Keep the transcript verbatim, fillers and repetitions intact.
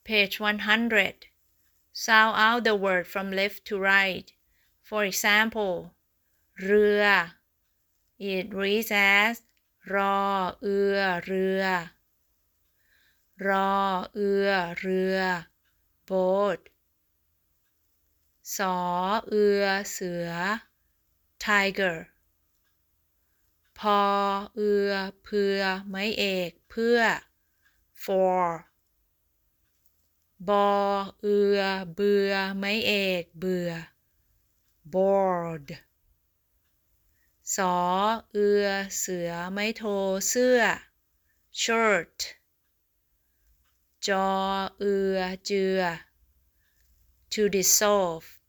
Page one hundred. Sound out the word from left to right. For example เรือ It reads as รอเอือเรือรอเอือเรือ boat สอเอือเสือ tiger พอเอือเพื่อไม้เอกเพื่อ for บอเอือเบือไม้เอกเบื่อ bored สอเอือเสือไม้โทเสื้อ shirt จอเอือเจือ to dissolve